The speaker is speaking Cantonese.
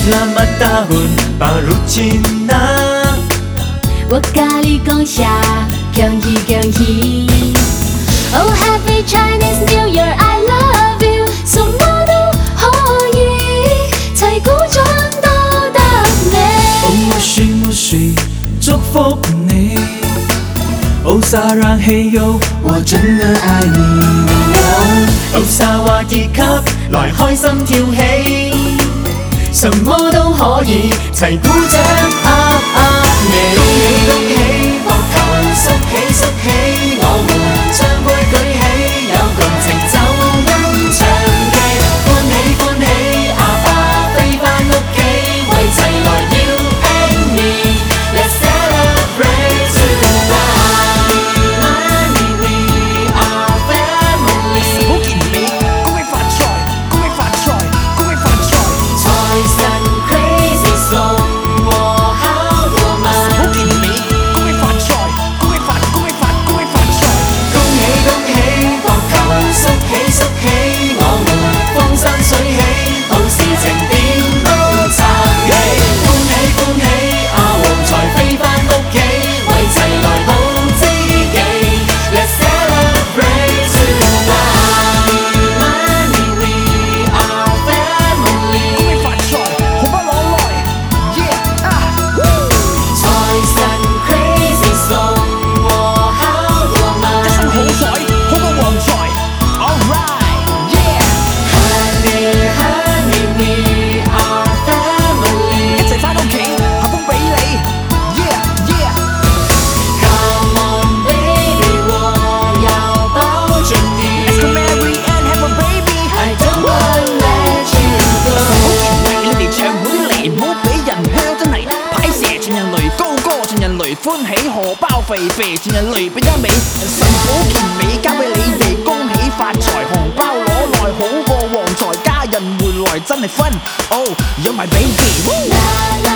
Selamat tahun baru Cina， 我甲你讲声恭喜恭喜。Oh Happy Chinese New Year, I love you， 什么都可以，齊鼓掌多得你。 莫須莫須，祝福你。Oh Sarang Hey Yo， 我真的愛你。Oh沙瓦傑級，來開心跳起，什麼都可以，齊鼓掌你。恭喜恭喜，膊頭縮起縮起，我們將杯舉起，有共情就音唱記，歡喜歡喜，阿爸飛返屋企，為齊來要 and me，Let's celebrate tonight。We are family。 好健美，恭喜發財，恭喜發財，恭喜發財。 財神 crazy 送我好多嘛， 好健美，恭喜發財，恭喜發，恭喜發，恭喜發財。 恭喜恭喜，膊頭縮起縮起，我們風生水起，好事情點都撐起。歡喜歡喜，阿旺財飛返屋企，為齊來好知己。Let's celebrate tonight。We are family。 恭喜發財，紅包攞來，yeah 啊財神 crazy 送我好多嘛， 一身好彩，好過旺財，alright yeah， Honey honey we are family。 一齊返屋企，幸福俾你，yeah yeah。 Come on baby， 我要抱着 Let's go 你 marry and have a baby。 ，I don't wanna let you 好健 go。 美，你哋唱好啲嚟，唔好俾人香真係派蛇全人類，高歌全人類，歡喜荷包肥肥全人類俾得美，神寶健美交俾你哋，恭喜發財，紅包攞來好過旺財，家人換來真係分，Oh you're my baby。 啦啦